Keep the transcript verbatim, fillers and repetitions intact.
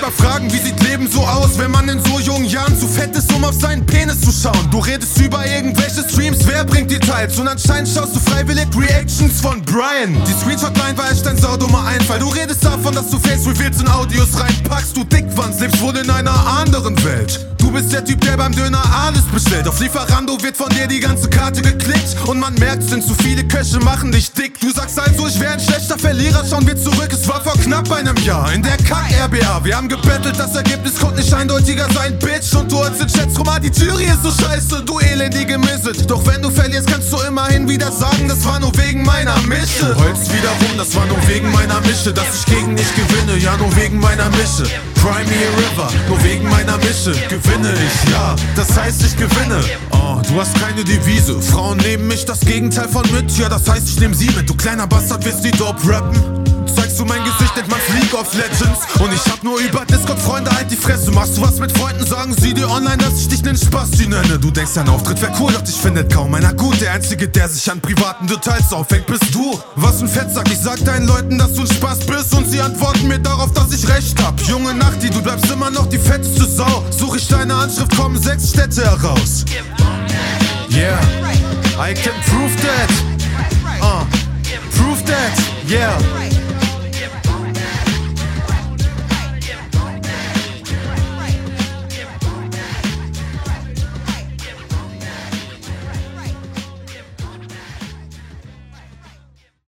wieder fragen, wie sieht Leben so aus, wenn man in so jungen Jahren zu fett ist, um auf seinen Penis zu schauen. Du redest über irgendwelche Streams, wer bringt die Teils? Und anscheinend schaust du freiwillig Reactions von Brian. Die Screenshot-Line war echt dein saudummer Einfall. Du redest davon, dass du Face-Reveals in Audios reinpackst. Du Dickwanz, lebst wohl in einer anderen Welt. Du bist der Typ, der beim Döner alles bestellt. Auf Lieferando wird von dir die ganze Karte geklickt. Und man merkt, denn zu viele Köche machen dich dick. Du sagst also, ich wäre ein schlechter Verlierer, schauen wir zurück. Es war vor knapp einem Jahr in der Kack-R B A. Wir haben gebettelt, das Ergebnis konnte nicht eindeutiger sein, Bitch. Und du holst in Chats rum, ah, die Jury ist so scheiße, du elendige Misset. Doch wenn du verlierst, kannst du immerhin wieder sagen, das war nur wegen meiner Mische. Du heulst wieder rum, das war nur wegen meiner Mische. Dass ich gegen dich gewinne, ja nur wegen meiner Mische. Cry me a river, nur wegen meiner Mische. Gewinne ich, ja, das heißt ich gewinne. Oh, du hast keine Devise, Frauen nehmen mich das Gegenteil von mit. Ja, das heißt ich nehm sie mit, du kleiner Bastard, willst die dope rappen? Zeigst du mein Gesicht, nennt man's League of Legends. Und ich hab nur über Discord Freunde, halt die Fresse. Machst du was mit Freunden, sagen sie dir online, dass ich dich nen Spasti nenne. Du denkst, dein Auftritt wär cool, doch dich findet kaum einer gut. Der Einzige, der sich an privaten Details aufhängt, bist du. Was ein Fettsack, ich sag deinen Leuten, dass du ein Spaß bist. Und sie antworten mir darauf, dass ich recht hab. Junge Nachti, du bleibst immer noch die fetteste Sau. Such ich deine Anschrift, kommen sechs Städte heraus. Yeah, I can prove that. Uh, prove that, yeah.